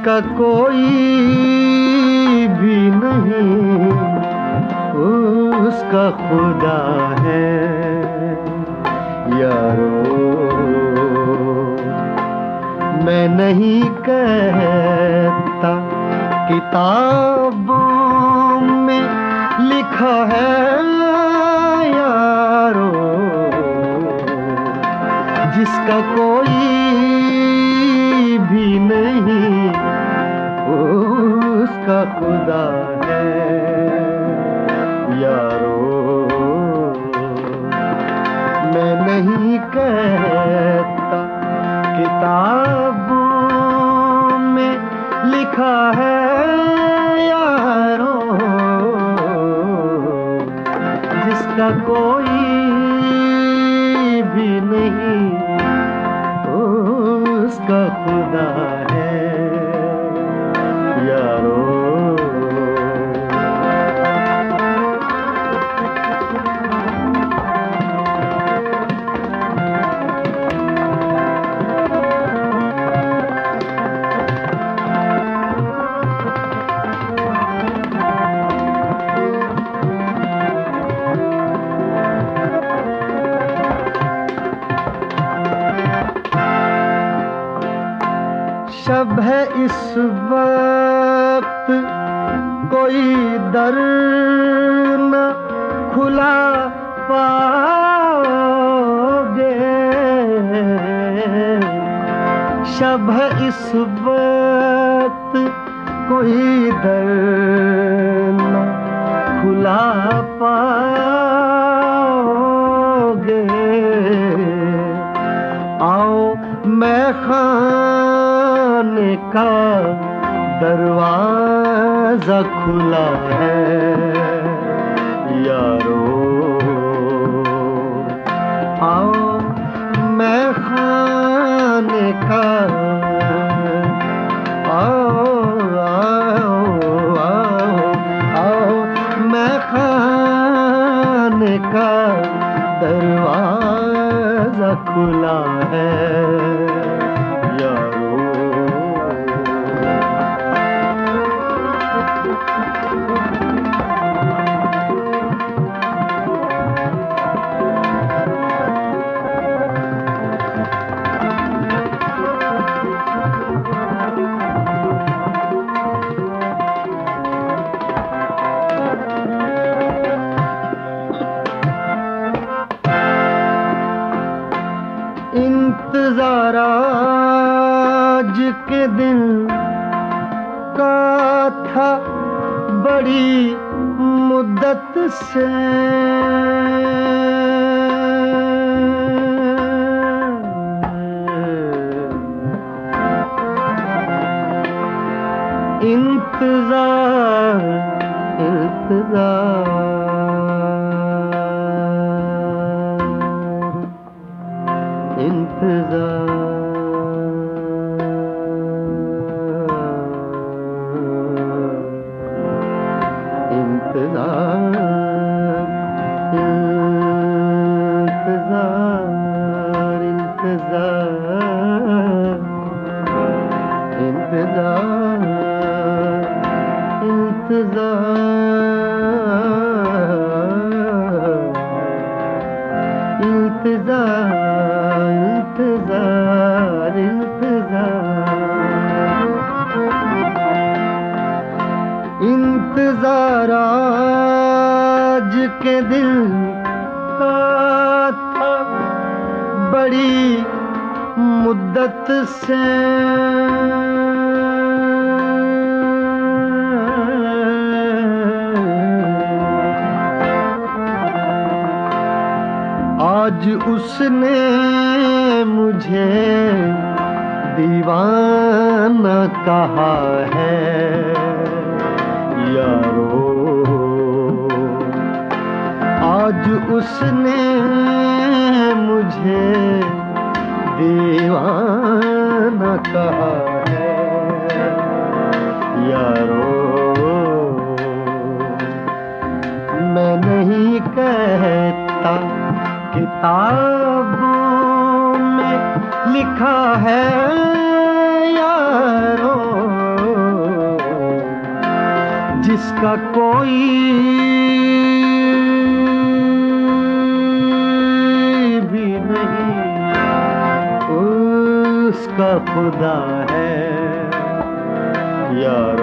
जिसका कोई भी नहीं उसका खुदा है यारो। मैं नहीं कहता किताबों में लिखा है यारो, जिसका कोई भी नहीं उसका खुदा है यारो। मैं नहीं कहता किताबों में लिखा है यारो, जिसका कोई भी नहीं उसका खुदा है यारो। शब है इस वक्त कोई दर न खुला पाओगे, शब है इस वक्त कोई दर न खुला पाओगे। आओ मैं खाने का दरवाजा खुला है यारो। आओ मैं खाने का आओ आओ आओ आओ मैं खाने का दरवाजा खुला है यारो। इंतज़ार आज के दिन का था बड़ी मुद्दत से, इंतज़ार इंतज़ार इंतज़ार इंतज़ार इंतज़ार इंतज़ार इंतज़ार इंतज़ार आज के दिल का था बड़ी मुद्दत से, आज उसने मुझे दीवाना कहा है यारो। आज उसने मुझे दीवाना कहा है यारो। मैं नहीं कहता किताबों में लिखा है यारो, जिसका कोई भी नहीं उसका खुदा है यारो।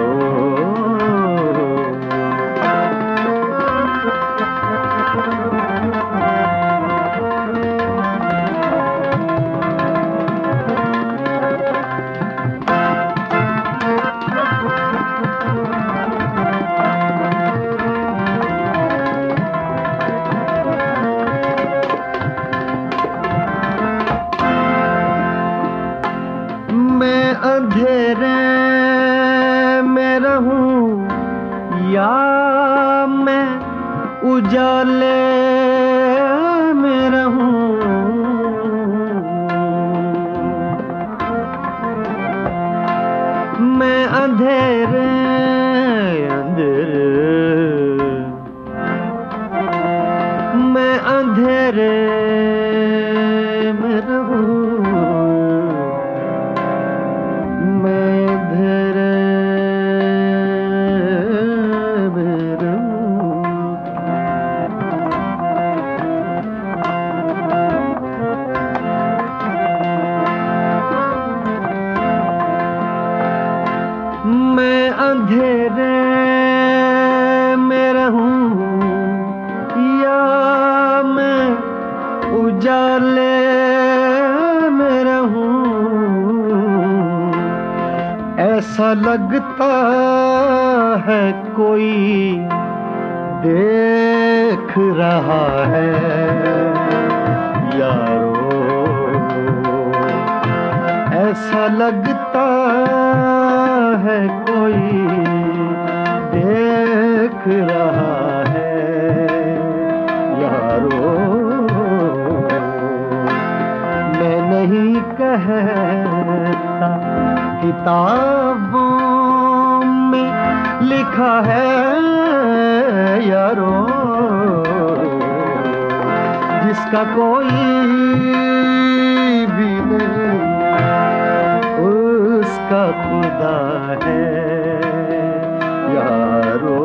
मैं अंधेरे में रहूं या मैं उजाले में रहूं, मैं अंधेरे मैं अंधेरे में रहूं, मैं अंधेरे में रहूं या मैं उजाले में रहूं, ऐसा लगता है कोई देख रहा है यारो। ऐसा लगता है कोई देख रहा है यारो। मैं नहीं कहता किताबों में लिखा है यारो, जिसका कोई भी नहीं उसका खुदा है यारो।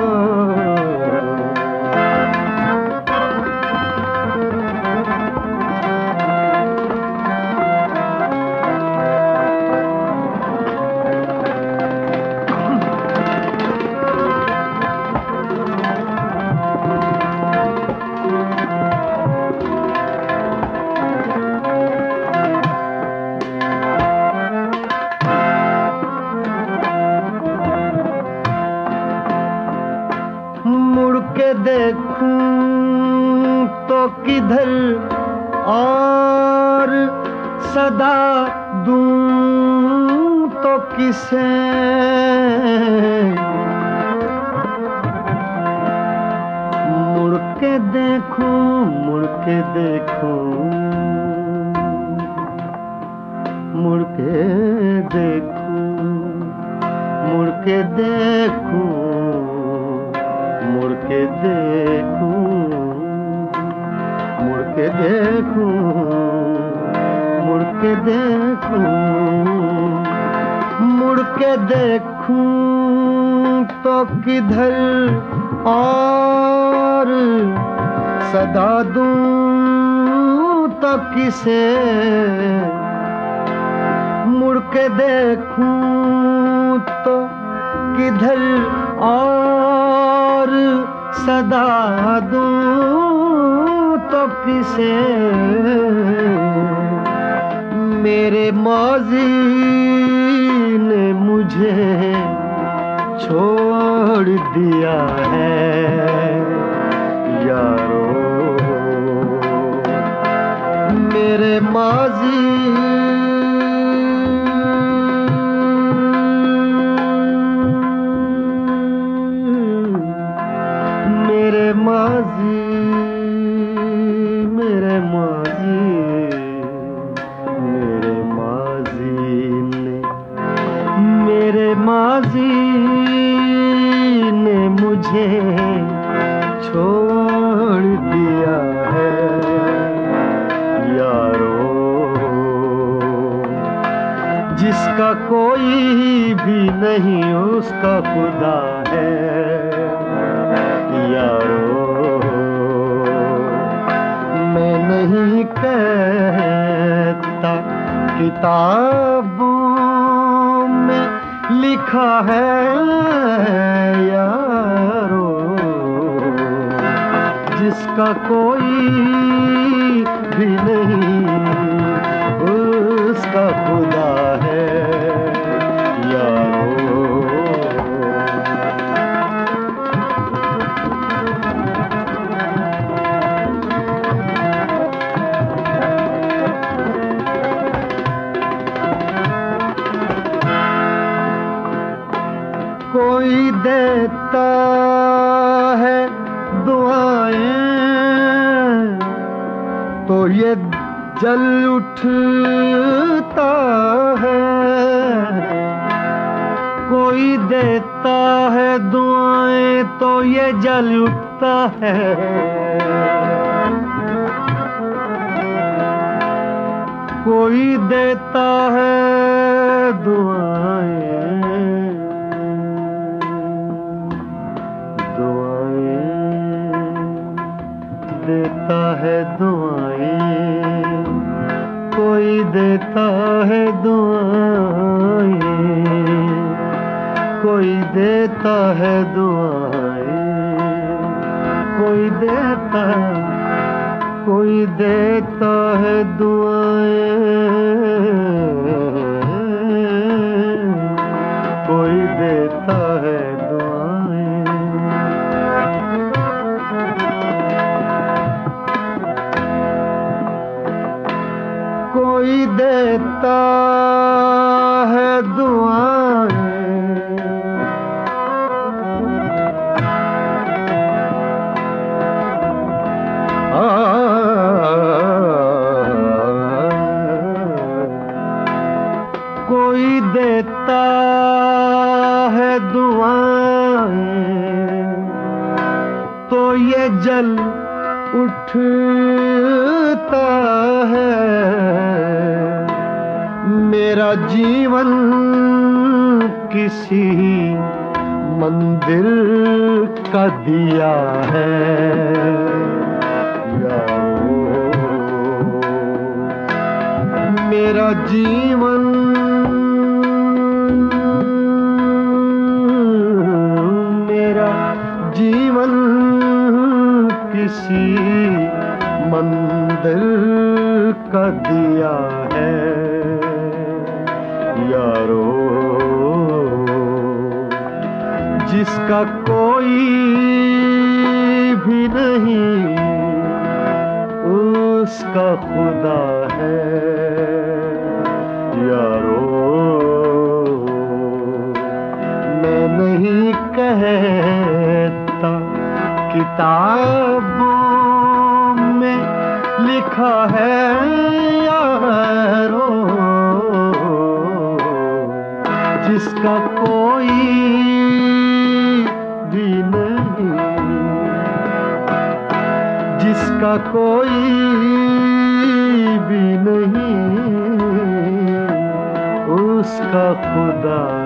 मुड़ के देखूं तो किधर और सदा दूं तो किसे, मुड़ के देखूं मुड़ के देखूं मुड़ के देखूं मुड़ के देखूं मुड़ के देखूं मुड़ के देखूं मुड़ के देखूं मुड़ के देखूं तो किधर और सदा दूं तो किसे, मुड़ के देखूं तो किधर और सदा दूं तो किसे, मेरे माज़ी ने मुझे छोड़ दिया है यारो। मेरे माज़ी मेरे माज़ी मेरे माज़ी मेरे माज़ी ने मेरे माज़ी ने मुझे छोड़ दिया है यारो। जिसका कोई भी नहीं उसका खुदा है यारो। मैं नहीं कहता किताबों में लिखा है यारो, जिसका कोई भी नहीं उसका खुदा है यारो। कोई देता है दुआएं तो ये जल उठता है, कोई देता है दुआएं तो ये जल उठता है, कोई देता है दुआएं, देता है दुआएं, कोई देता है दुआएं, कोई देता है दुआएं, कोई देता है दुआएं, कोई देता है दुआएं। कोई देता है दुआएं, कोई देता है दुआएं तो ये जल उठता है। मेरा जीवन किसी मंदिर का दिया है यारो, मेरा जीवन किसी मंदिर का दिया है यारो, जिसका कोई भी नहीं उसका खुदा है यारो। मैं नहीं कहता किताबों में लिखा है यारो, जिसका कोई भी नहीं, जिसका कोई भी नहीं उसका खुदा